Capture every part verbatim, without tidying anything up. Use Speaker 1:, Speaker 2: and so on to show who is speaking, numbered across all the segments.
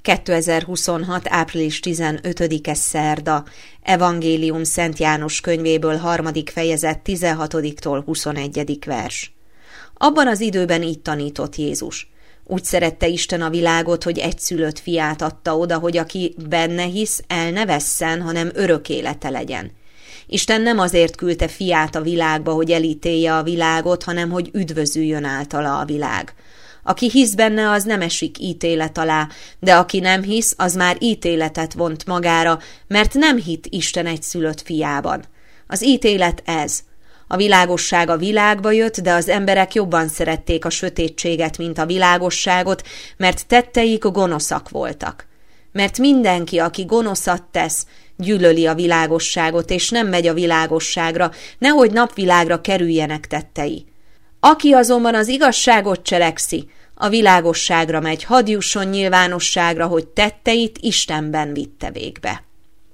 Speaker 1: kétezer-huszonhat. április tizenötödike szerda, Evangélium Szent János könyvéből harmadik fejezet tizenhatodiktól huszonegyedik vers. Abban az időben így tanított Jézus. Úgy szerette Isten a világot, hogy egyszülött fiát adta oda, hogy aki benne hisz, el ne vesszen, hanem örök élete legyen. Isten nem azért küldte fiát a világba, hogy elítélje a világot, hanem hogy üdvözüljön általa a világ. Aki hisz benne, az nem esik ítélet alá, de aki nem hisz, az már ítéletet vont magára, mert nem hitt Isten egyszülött fiában. Az ítélet ez. A világosság a világba jött, de az emberek jobban szerették a sötétséget, mint a világosságot, mert tetteik gonoszak voltak. Mert mindenki, aki gonoszat tesz, gyűlöli a világosságot, és nem megy a világosságra, nehogy napvilágra kerüljenek tettei. Aki azonban az igazságot cselekszi, a világosságra megy, hadd jusson nyilvánosságra, hogy tetteit Istenben vitte végbe.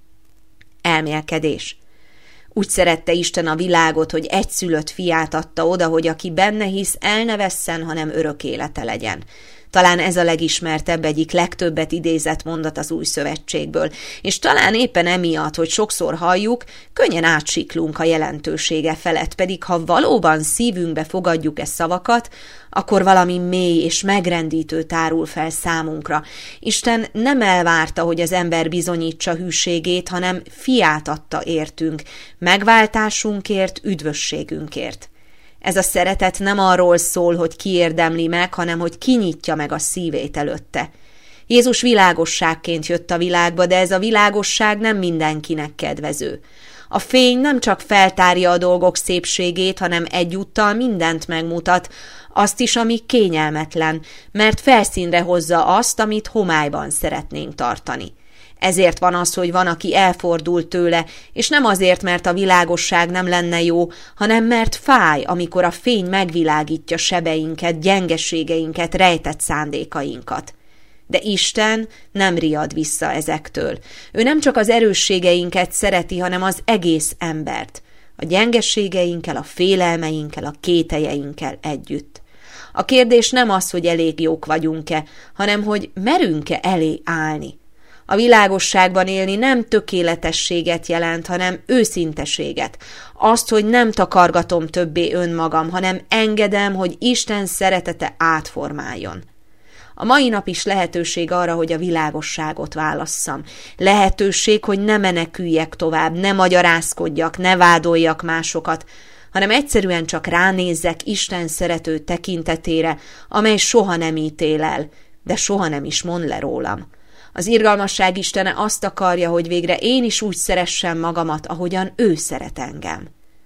Speaker 1: Elmélkedés. Úgy szerette Isten a világot, hogy egyszülött fiát adta oda, hogy aki benne hisz, el ne vesszen, hanem örök élete legyen. Talán ez a legismertebb, egyik legtöbbet idézett mondat az Új Szövetségből, és talán éppen emiatt, hogy sokszor halljuk, könnyen átsiklunk a jelentősége felett, pedig ha valóban szívünkbe fogadjuk e szavakat, akkor valami mély és megrendítő tárul fel számunkra. Isten nem elvárta, hogy az ember bizonyítsa hűségét, hanem fiát adta értünk, megváltásunkért, üdvösségünkért. Ez a szeretet nem arról szól, hogy ki érdemli meg, hanem hogy kinyitja meg a szívét előtte. Jézus világosságként jött a világba, de ez a világosság nem mindenkinek kedvező. A fény nem csak feltárja a dolgok szépségét, hanem egyúttal mindent megmutat, azt is, ami kényelmetlen, mert felszínre hozza azt, amit homályban szeretnénk tartani. Ezért van az, hogy van, aki elfordul tőle, és nem azért, mert a világosság nem lenne jó, hanem mert fáj, amikor a fény megvilágítja sebeinket, gyengeségeinket, rejtett szándékainkat. De Isten nem riad vissza ezektől. Ő nem csak az erősségeinket szereti, hanem az egész embert, a gyengeségeinkkel, a félelmeinkkel, a kételjeinkkel együtt. A kérdés nem az, hogy elég jók vagyunk-e, hanem hogy merünk-e elé állni. A világosságban élni nem tökéletességet jelent, hanem őszinteséget. Azt, hogy nem takargatom többé önmagam, hanem engedem, hogy Isten szeretete átformáljon. A mai nap is lehetőség arra, hogy a világosságot válasszam. Lehetőség, hogy ne meneküljek tovább, ne magyarázkodjak, ne vádoljak másokat, hanem egyszerűen csak ránézzek Isten szerető tekintetére, amely soha nem ítél el, de soha nem is mond le rólam. Az irgalmasság Istene azt akarja, hogy végre én is úgy szeressem magamat, ahogyan ő szeret engem.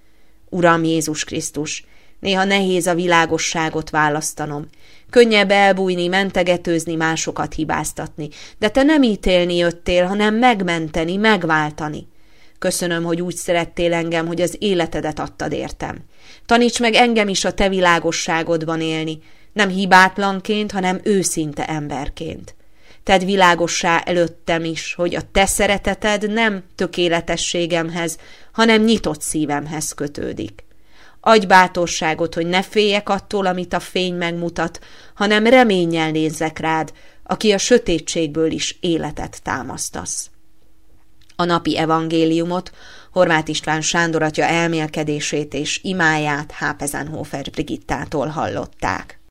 Speaker 1: Uram Jézus Krisztus, néha nehéz a világosságot választanom. Könnyebb elbújni, mentegetőzni, másokat hibáztatni, de te nem ítélni jöttél, hanem megmenteni, megváltani. Köszönöm, hogy úgy szerettél engem, hogy az életedet adtad értem. Taníts meg engem is a te világosságodban élni, nem hibátlanként, hanem őszinte emberként. Tedd világossá előttem is, hogy a te szereteted nem tökéletességemhez, hanem nyitott szívemhez kötődik. Adj bátorságot, hogy ne féljek attól, amit a fény megmutat, hanem reménnyel nézzek rád, aki a sötétségből is életet támasztasz. A napi evangéliumot Horváth István Sándor atya elmélkedését és imáját Hápezenhofer Brigittától hallották.